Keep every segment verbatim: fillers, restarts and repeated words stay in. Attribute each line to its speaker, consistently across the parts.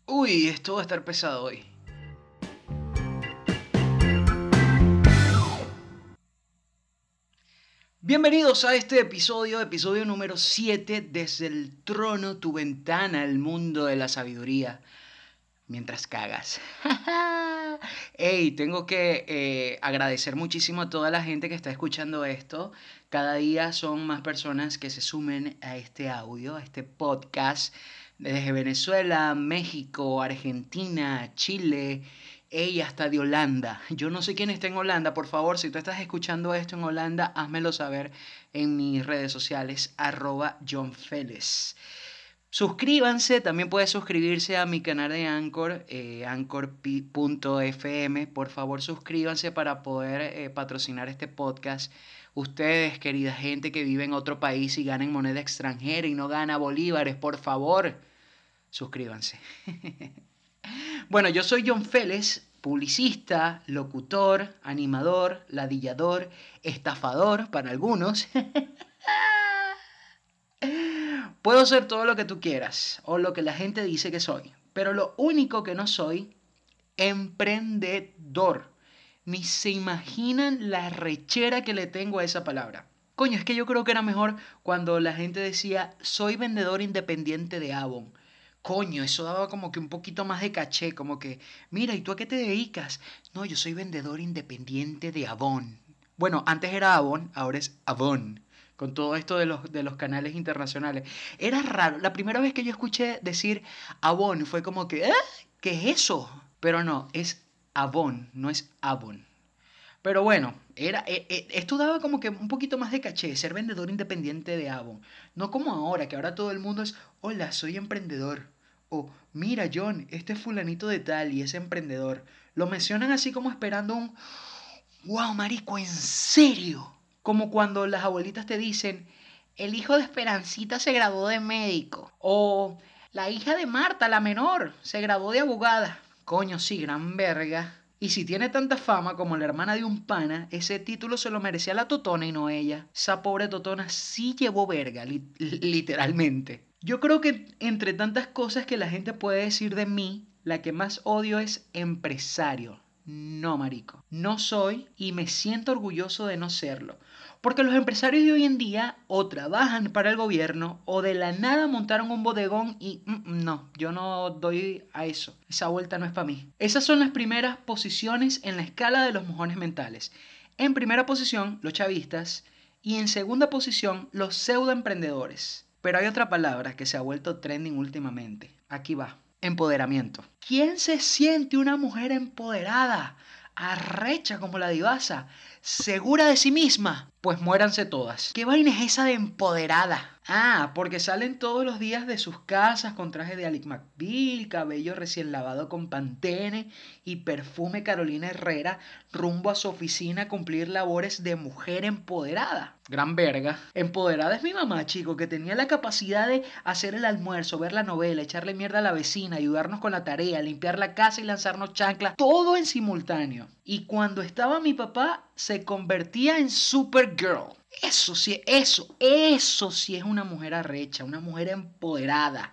Speaker 1: Uy, esto va a estar pesado hoy. Bienvenidos a este episodio, episodio número siete, desde el trono, tu ventana al mundo de la sabiduría, mientras cagas. Hey, tengo que eh, agradecer muchísimo a toda la gente que está escuchando esto. Cada día son más personas que se sumen a este audio, a este podcast, desde Venezuela, México, Argentina, Chile, y hasta de Holanda. Yo no sé quién está en Holanda. Por favor, si tú estás escuchando esto en Holanda, házmelo saber en mis redes sociales, arroba John Félix. Suscríbanse, también puedes suscribirse a mi canal de Anchor, eh, anchor punto f m. Por favor, suscríbanse para poder eh, patrocinar este podcast. Ustedes, querida gente que vive en otro país y gana en moneda extranjera y no gana bolívares, por favor, suscríbanse. Bueno, yo soy John Félix, publicista, locutor, animador, ladillador, estafador para algunos. Puedo ser todo lo que tú quieras o lo que la gente dice que soy, pero lo único que no soy, emprendedor. Ni se imaginan la rechera que le tengo a esa palabra. Coño, es que yo creo que era mejor cuando la gente decía, soy vendedor independiente de Avon. Coño, eso daba como que un poquito más de caché, como que, mira, ¿y tú a qué te dedicas? No, yo soy vendedor independiente de Avon. Bueno, antes era Avon, ahora es Avon, con todo esto de los, de los canales internacionales. Era raro, la primera vez que yo escuché decir Avon fue como que, ¿eh? ¿Qué es eso? Pero no, es Avon, no es Avon. Pero bueno, era, eh, eh, esto daba como que un poquito más de caché, ser vendedor independiente de Avon. No como ahora, que ahora todo el mundo es, hola, soy emprendedor. O, mira, John, este es fulanito de tal y es emprendedor. Lo mencionan así como esperando un, wow, marico, ¿en serio? Como cuando las abuelitas te dicen, el hijo de Esperancita se graduó de médico. O la hija de Marta, la menor, se graduó de abogada. Coño, sí, gran verga. Y si tiene tanta fama como la hermana de un pana, ese título se lo merecía la Totona y no ella. Esa pobre Totona sí llevó verga, li- literalmente. Yo creo que entre tantas cosas que la gente puede decir de mí, la que más odio es empresario. No, marico. No soy y me siento orgulloso de no serlo. Porque los empresarios de hoy en día o trabajan para el gobierno o de la nada montaron un bodegón y mm, no, yo no doy a eso. Esa vuelta no es para mí. Esas son las primeras posiciones en la escala de los mojones mentales. En primera posición, los chavistas y en segunda posición, los pseudoemprendedores. Pero hay otra palabra que se ha vuelto trending últimamente. Aquí va. Empoderamiento. ¿Quién se siente una mujer empoderada? Arrecha como la divasa, segura de sí misma. Pues muéranse todas. ¿Qué vaina es esa de empoderada? Ah, porque salen todos los días de sus casas con traje de Alec McBeal, cabello recién lavado con Pantene y perfume Carolina Herrera, rumbo a su oficina a cumplir labores de mujer empoderada. Gran verga. Empoderada es mi mamá, chico, que tenía la capacidad de hacer el almuerzo, ver la novela, echarle mierda a la vecina, ayudarnos con la tarea, limpiar la casa y lanzarnos chanclas, todo en simultáneo. Y cuando estaba mi papá, se convertía en Supergirl. Eso sí, eso, eso sí es una mujer arrecha, una mujer empoderada.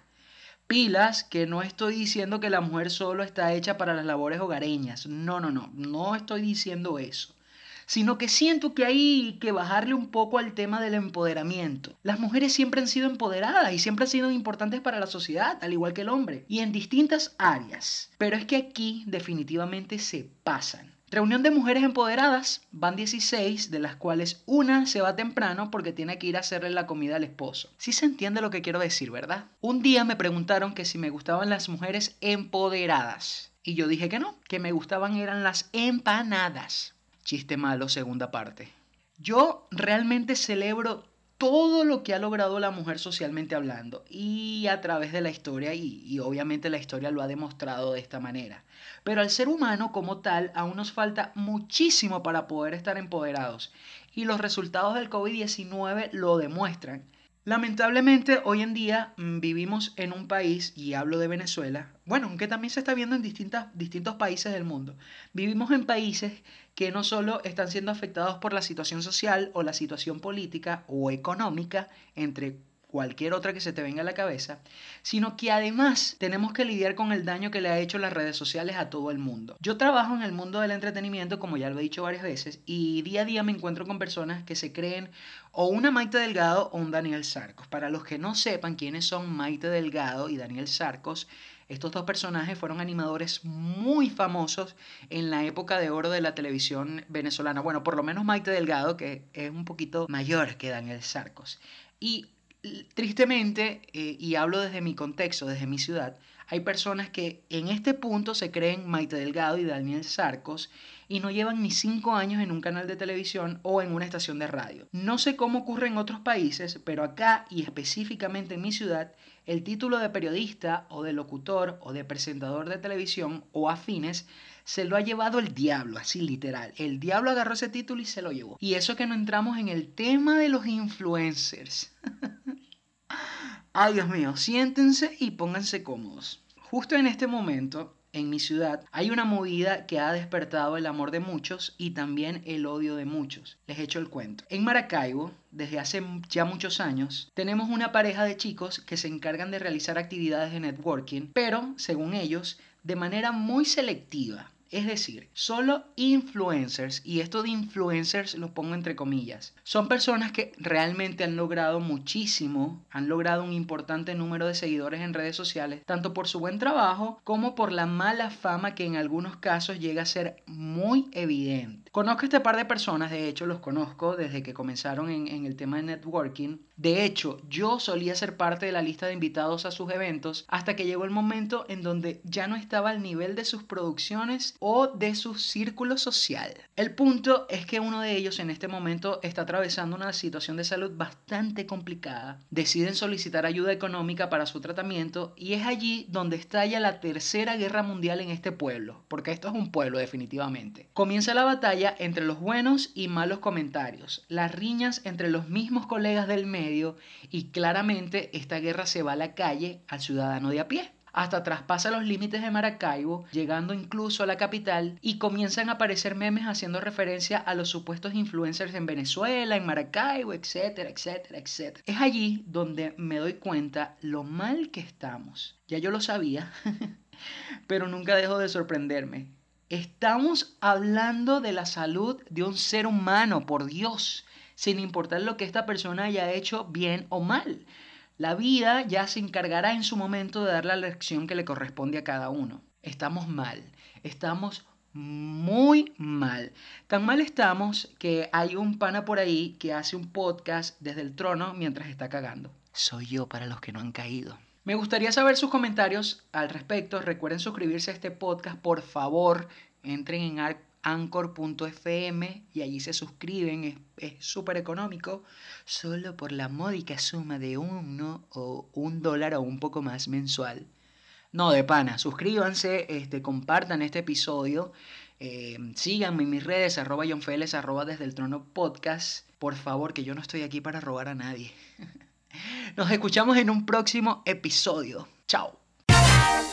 Speaker 1: Pilas, que no estoy diciendo que la mujer solo está hecha para las labores hogareñas. No, no, no, no estoy diciendo eso. Sino que siento que hay que bajarle un poco al tema del empoderamiento. Las mujeres siempre han sido empoderadas y siempre han sido importantes para la sociedad, al igual que el hombre, y en distintas áreas. Pero es que aquí definitivamente se pasan. Reunión de mujeres empoderadas, van dieciséis, de las cuales una se va temprano porque tiene que ir a hacerle la comida al esposo. Sí se entiende lo que quiero decir, ¿verdad? Un día me preguntaron que si me gustaban las mujeres empoderadas. Y yo dije que no, que me gustaban eran las empanadas. Chiste malo, segunda parte. Yo realmente celebro todo lo que ha logrado la mujer socialmente hablando y a través de la historia y, y obviamente la historia lo ha demostrado de esta manera. Pero al ser humano como tal aún nos falta muchísimo para poder estar empoderados y los resultados del covid diecinueve lo demuestran. Lamentablemente hoy en día mmm, vivimos en un país, y hablo de Venezuela, bueno, aunque también se está viendo en distintas, distintos países del mundo, vivimos en países que no solo están siendo afectados por la situación social o la situación política o económica, entre cualquier otra que se te venga a la cabeza, sino que además tenemos que lidiar con el daño que le ha hecho las redes sociales a todo el mundo. Yo trabajo en el mundo del entretenimiento, como ya lo he dicho varias veces, y día a día me encuentro con personas que se creen o una Maite Delgado o un Daniel Sarcos. Para los que no sepan quiénes son Maite Delgado y Daniel Sarcos, estos dos personajes fueron animadores muy famosos en la época de oro de la televisión venezolana. Bueno, por lo menos Maite Delgado, que es un poquito mayor que Daniel Sarcos. Y tristemente, eh, y hablo desde mi contexto, desde mi ciudad, hay personas que en este punto se creen Maite Delgado y Daniel Sarcos y no llevan ni cinco años en un canal de televisión o en una estación de radio. No sé cómo ocurre en otros países, pero acá y específicamente en mi ciudad, el título de periodista o de locutor o de presentador de televisión o afines se lo ha llevado el diablo, así literal. El diablo agarró ese título y se lo llevó. Y eso que no entramos en el tema de los influencers. Ay, Dios mío, siéntense y pónganse cómodos. Justo en este momento, en mi ciudad, hay una movida que ha despertado el amor de muchos y también el odio de muchos. Les echo el cuento. En Maracaibo, desde hace ya muchos años, tenemos una pareja de chicos que se encargan de realizar actividades de networking, pero, según ellos, de manera muy selectiva. Es decir, solo influencers, y esto de influencers lo pongo entre comillas, son personas que realmente han logrado muchísimo, han logrado un importante número de seguidores en redes sociales, tanto por su buen trabajo como por la mala fama que en algunos casos llega a ser muy evidente. Conozco este par de personas, de hecho los conozco desde que comenzaron en, en el tema de networking. De hecho, yo solía ser parte de la lista de invitados a sus eventos hasta que llegó el momento en donde ya no estaba al nivel de sus producciones o de su círculo social. El punto es que uno de ellos en este momento está atravesando una situación de salud bastante complicada. Deciden solicitar ayuda económica para su tratamiento y es allí donde estalla la tercera guerra mundial en este pueblo, porque esto es un pueblo definitivamente. Comienza la batalla entre los buenos y malos comentarios, las riñas entre los mismos colegas del medio y claramente esta guerra se va a la calle al ciudadano de a pie. Hasta traspasa los límites de Maracaibo, llegando incluso a la capital, y comienzan a aparecer memes haciendo referencia a los supuestos influencers en Venezuela, en Maracaibo, etcétera, etcétera, etcétera. Es allí donde me doy cuenta lo mal que estamos. Ya yo lo sabía, pero nunca dejo de sorprenderme. Estamos hablando de la salud de un ser humano, por Dios, sin importar lo que esta persona haya hecho bien o mal. La vida ya se encargará en su momento de dar la lección que le corresponde a cada uno. Estamos mal, estamos muy mal. Tan mal estamos que hay un pana por ahí que hace un podcast desde el trono mientras está cagando. Soy yo para los que no han caído. Me gustaría saber sus comentarios al respecto. Recuerden suscribirse a este podcast, por favor. Entren en Ar- anchor punto f m y allí se suscriben. Es súper económico, solo por la módica suma de uno o un dólar o un poco más mensual. No, de pana, suscríbanse, este, compartan este episodio, eh, síganme en mis redes, arroba johnfeles, arroba desde el trono podcast. Por favor, que yo no estoy aquí para robar a nadie. Nos escuchamos en un próximo episodio. Chao.